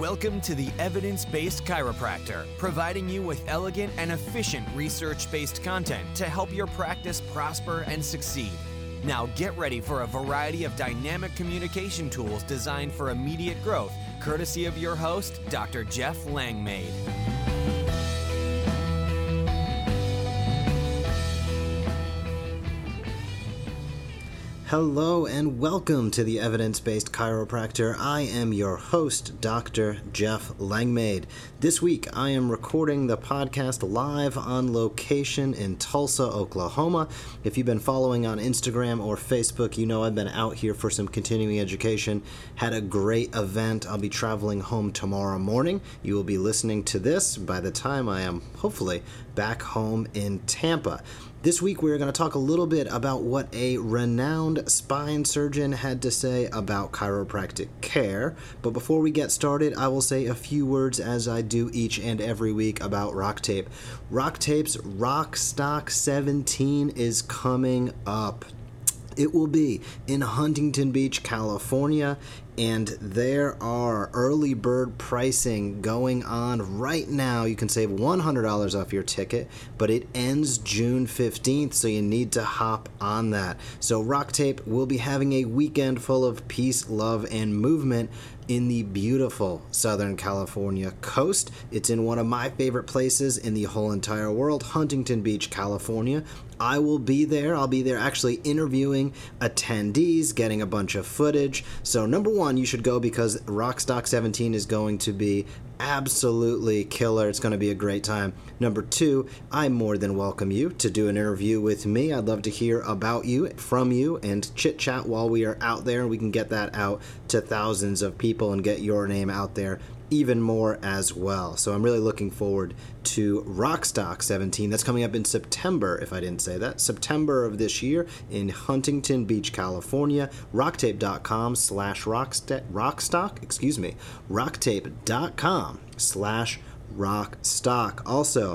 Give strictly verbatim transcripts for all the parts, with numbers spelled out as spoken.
Welcome to the Evidence-Based Chiropractor, providing you with elegant and efficient research-based content to help your practice prosper and succeed. Now get ready for a variety of dynamic communication tools designed for immediate growth, courtesy of your host, Doctor Jeff Langmaid. Hello and welcome to the Evidence-Based Chiropractor. I am your host, Doctor Jeff Langmaid. This week, I am recording the podcast live on location in Tulsa, Oklahoma. If you've been following on Instagram or Facebook, you know I've been out here for some continuing education. Had a great event. I'll be traveling home tomorrow morning. You will be listening to this by the time I am, hopefully, back home in Tampa. This week, we're going to talk a little bit about what a renowned spine surgeon had to say about chiropractic care. But before we get started, I will say a few words, as I do each and every week, about RockTape. RockTape's Rockstock seventeen is coming up. It will be in Huntington Beach, California, and there are early bird pricing going on right now. You can save one hundred dollars off your ticket, but it ends June fifteenth, so you need to hop on that. So RockTape will be having a weekend full of peace, love, and movement in the beautiful Southern California coast. It's in one of my favorite places in the whole entire world, Huntington Beach, California. I will be there. I'll be there actually interviewing attendees, getting a bunch of footage. So number one, you should go because Rockstock seventeen is going to be absolutely killer. It's going to be a great time. Number two, I more than welcome you to do an interview with me. I'd love to hear about you, from you, and chit chat while we are out there, and we can get that out to thousands of people and get your name out there even more as well. So I'm really looking forward to Rockstock seventeen. That's coming up in September, if I didn't say that. September of this year in Huntington Beach, California. Rocktape.com slash rockstock, excuse me, rocktape.com slash rockstock. Also,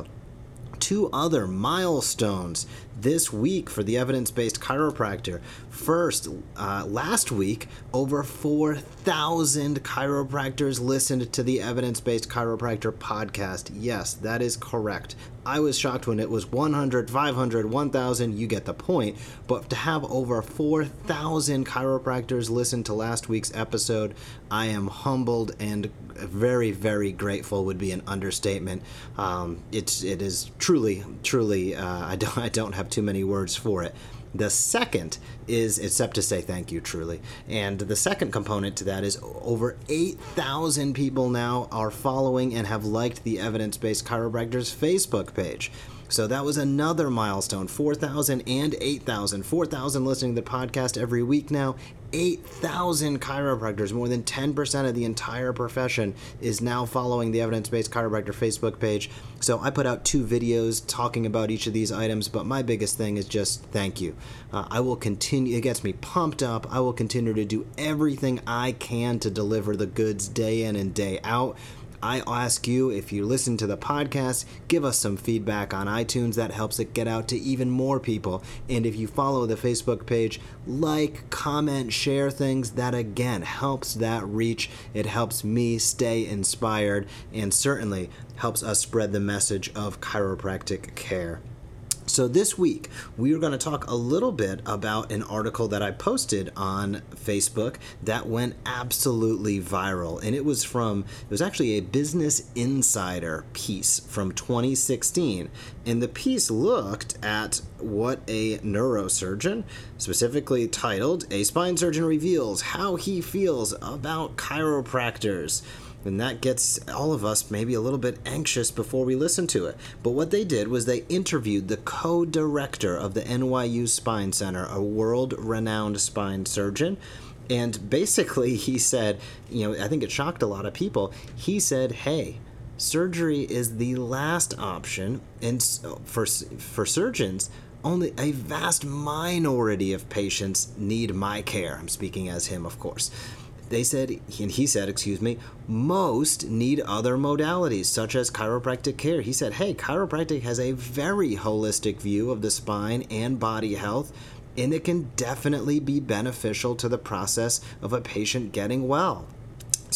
two other milestones this week for the Evidence-Based Chiropractor. First, uh, last week, over four thousand chiropractors listened to the Evidence-Based Chiropractor podcast. Yes, that is correct. I was shocked when it was one hundred, five hundred, one thousand, you get the point. But to have over four thousand chiropractors listen to last week's episode, I am humbled and very, very grateful would be an understatement. Um, it's, it is truly, truly, uh, I don't, I don't have too many words for it. The second is, except to say thank you, truly. And the second component to that is over eight thousand people now are following and have liked the Evidence-Based Chiropractor's Facebook page. So that was another milestone, four thousand and eight thousand. four thousand listening to the podcast every week now. eight thousand chiropractors, more than ten percent of the entire profession, is now following the Evidence-Based Chiropractor Facebook page. So I put out two videos talking about each of these items, but my biggest thing is just thank you. Uh, I will continue, it gets me pumped up. I will continue to do everything I can to deliver the goods day in and day out. I ask you, if you listen to the podcast, give us some feedback on iTunes. That helps it get out to even more people. And if you follow the Facebook page, like, comment, share things, that again helps that reach. It helps me stay inspired and certainly helps us spread the message of chiropractic care. So this week, we are going to talk a little bit about an article that I posted on Facebook that went absolutely viral. And it was from, it was actually a Business Insider piece from twenty sixteen. And the piece looked at what a neurosurgeon, specifically titled, "A Spine Surgeon Reveals How He Feels About Chiropractors." And that gets all of us maybe a little bit anxious before we listen to it. But what they did was they interviewed the co-director of the N Y U Spine Center, a world-renowned spine surgeon. And basically he said, you know, I think it shocked a lot of people. He said, hey, surgery is the last option. And for, for surgeons, only a vast minority of patients need my care. I'm speaking as him, of course. They said, and he said, excuse me, most need other modalities, such as chiropractic care. He said, hey, chiropractic has a very holistic view of the spine and body health, and it can definitely be beneficial to the process of a patient getting well.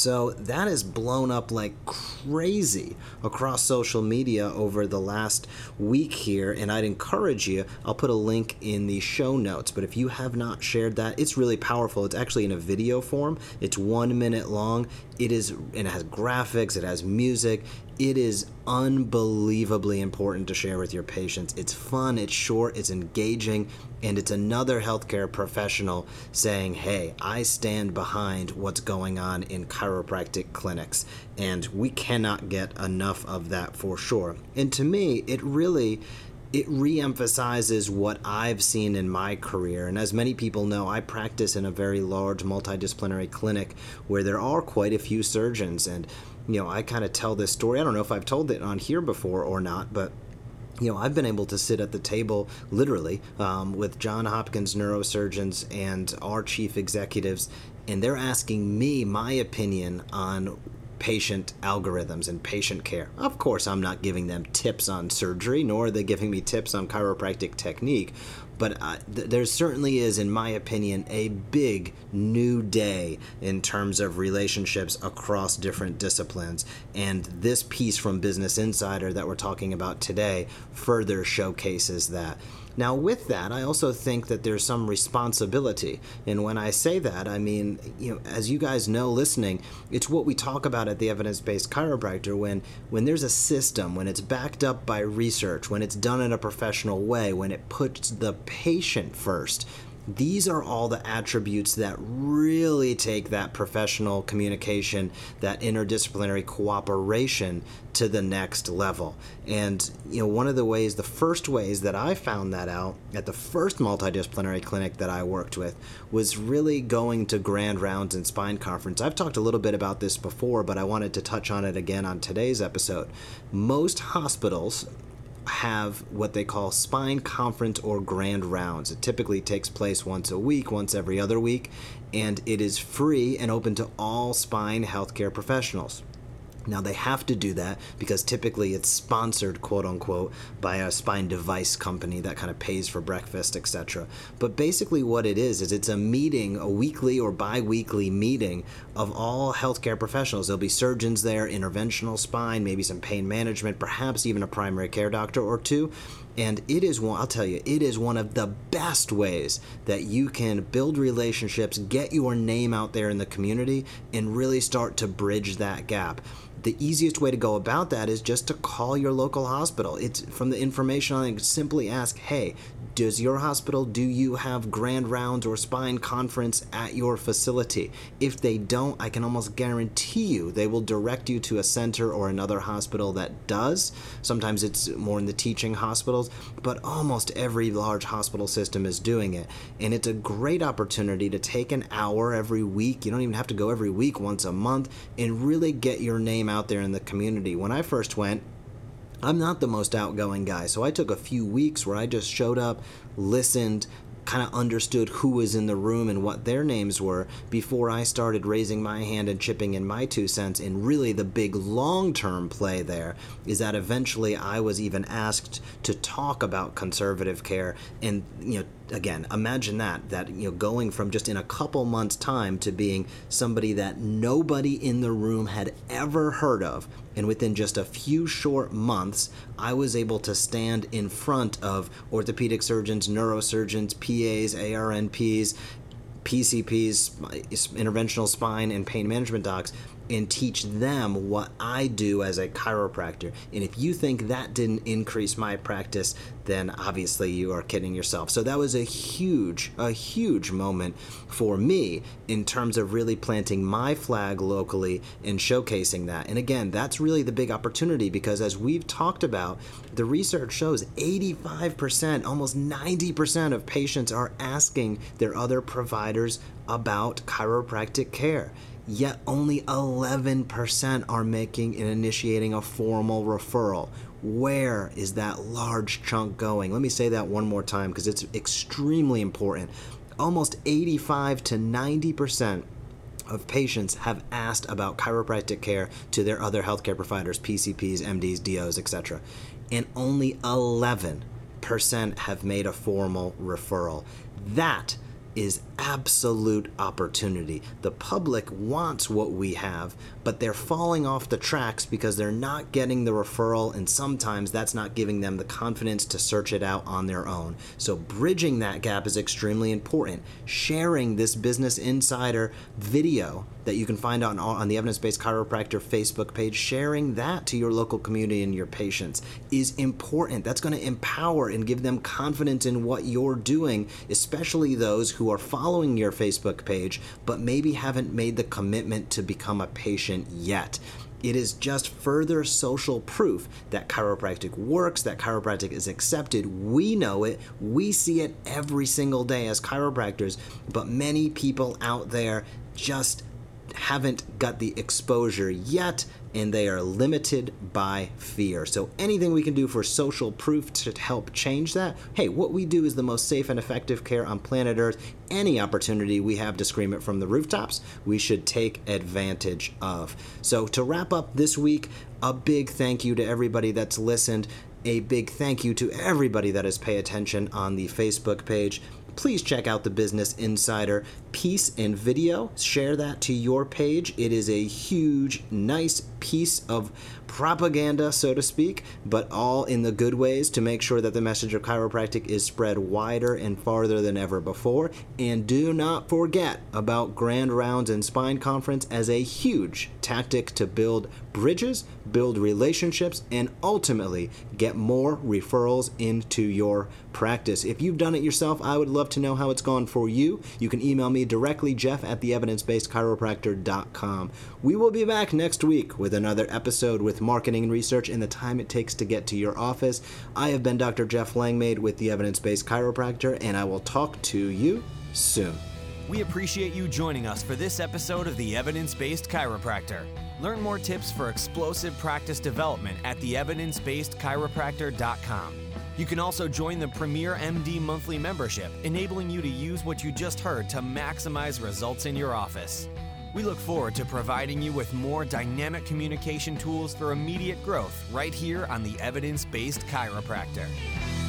So that has blown up like crazy across social media over the last week here, and I'd encourage you, I'll put a link in the show notes, but if you have not shared that, it's really powerful. It's actually in a video form. It's one minute long. It is, and it has graphics, it has music. It is unbelievably important to share with your patients. It's fun, it's short, it's engaging, and it's another healthcare professional saying, hey, I stand behind what's going on in chiropractic clinics, and we cannot get enough of that for sure. And to me, it really it re-emphasizes what I've seen in my career. And as many people know, I practice in a very large multidisciplinary clinic where there are quite a few surgeons. And, you know, I kind of tell this story. I don't know if I've told it on here before or not, but you know, I've been able to sit at the table, literally, um, with Johns Hopkins neurosurgeons and our chief executives, and they're asking me my opinion on patient algorithms and patient care. Of course, I'm not giving them tips on surgery, nor are they giving me tips on chiropractic technique, but uh, th- there certainly is, in my opinion, a big new day in terms of relationships across different disciplines. And this piece from Business Insider that we're talking about today further showcases that. Now, with that, I also think that there's some responsibility. And when I say that, I mean, you know, as you guys know listening, it's what we talk about at the Evidence-Based Chiropractor. When, when there's a system, when it's backed up by research, when it's done in a professional way, when it puts the patient first, these are all the attributes that really take that professional communication, that interdisciplinary cooperation to the next level. And, you know, one of the ways, the first ways that I found that out at the first multidisciplinary clinic that I worked with was really going to Grand Rounds and Spine Conference. I've talked a little bit about this before, but I wanted to touch on it again on today's episode. Most hospitals have what they call spine conference or grand rounds. It typically takes place once a week, once every other week, and it is free and open to all spine healthcare professionals. Now, they have to do that because typically it's sponsored, quote unquote, by a spine device company that kind of pays for breakfast, et cetera. But basically what it is, is it's a meeting, a weekly or bi-weekly meeting of all healthcare professionals. There'll be surgeons there, interventional spine, maybe some pain management, perhaps even a primary care doctor or two. And it is one, I'll tell you, it is one of the best ways that you can build relationships, get your name out there in the community, and really start to bridge that gap. The easiest way to go about that is just to call your local hospital. It's from the information on it, simply ask, hey, does your hospital, do you have grand rounds or spine conference at your facility? If they don't, I can almost guarantee you they will direct you to a center or another hospital that does. Sometimes it's more in the teaching hospitals, but almost every large hospital system is doing it. And it's a great opportunity to take an hour every week. You don't even have to go every week, once a month, and really get your name out there in the community. When I first went, I'm not the most outgoing guy, so I took a few weeks where I just showed up, listened, kind of understood who was in the room and what their names were before I started raising my hand and chipping in my two cents. And really the big long-term play there is that eventually I was even asked to talk about conservative care. And, you know, again, imagine that, that, you know, going from just in a couple months' time to being somebody that nobody in the room had ever heard of. And within just a few short months, I was able to stand in front of orthopedic surgeons, neurosurgeons, P As, A R N Ps, P C Ps, interventional spine and pain management docs, and teach them what I do as a chiropractor. And if you think that didn't increase my practice, then obviously you are kidding yourself. So that was a huge, a huge moment for me in terms of really planting my flag locally and showcasing that. And again, that's really the big opportunity, because as we've talked about, the research shows eighty-five percent, almost ninety percent of patients are asking their other providers about chiropractic care. Yet only eleven percent are making and initiating a formal referral. Where is that large chunk going? Let me say that one more time because it's extremely important. Almost eighty-five to ninety percent of patients have asked about chiropractic care to their other healthcare providers, P C Ps, M Ds, D Os, et cetera. And only eleven percent have made a formal referral. That is absolute opportunity. The public wants what we have, but they're falling off the tracks because they're not getting the referral, and sometimes that's not giving them the confidence to search it out on their own. So bridging that gap is extremely important. Sharing this Business Insider video that you can find on, on the Evidence-Based Chiropractor Facebook page, sharing that to your local community and your patients is important. That's going to empower and give them confidence in what you're doing, especially those who are following your Facebook page but maybe haven't made the commitment to become a patient yet. It is just further social proof that chiropractic works, that chiropractic is accepted. We know it. We see it every single day as chiropractors, but many people out there just haven't got the exposure yet, and they are limited by fear. So anything we can do for social proof to help change that, hey, what we do is the most safe and effective care on planet Earth. Any opportunity we have to scream it from the rooftops, we should take advantage of. So to wrap up this week, a big thank you to everybody that's listened. A big thank you to everybody that has paid attention on the Facebook page. Please check out the Business Insider piece and video. Share that to your page. It is a huge, nice piece of propaganda, so to speak, but all in the good ways to make sure that the message of chiropractic is spread wider and farther than ever before. And do not forget about Grand Rounds and Spine Conference as a huge tactic to build bridges, build relationships, and ultimately get more referrals into your practice. If you've done it yourself, I would love to know how it's gone for you. You can email me directly, Jeff at the evidence based chiropractor dot com. We will be back next week with another episode with marketing and research and the time it takes to get to your office. I have been Doctor Jeff Langmaid with the Evidence-Based Chiropractor, and I will talk to you soon. We appreciate you joining us for this episode of the Evidence-Based Chiropractor. Learn more tips for explosive practice development at the evidence based chiropractor dot com. You can also join the Premier M D monthly membership, enabling you to use what you just heard to maximize results in your office. We look forward to providing you with more dynamic communication tools for immediate growth right here on the Evidence-Based Chiropractor.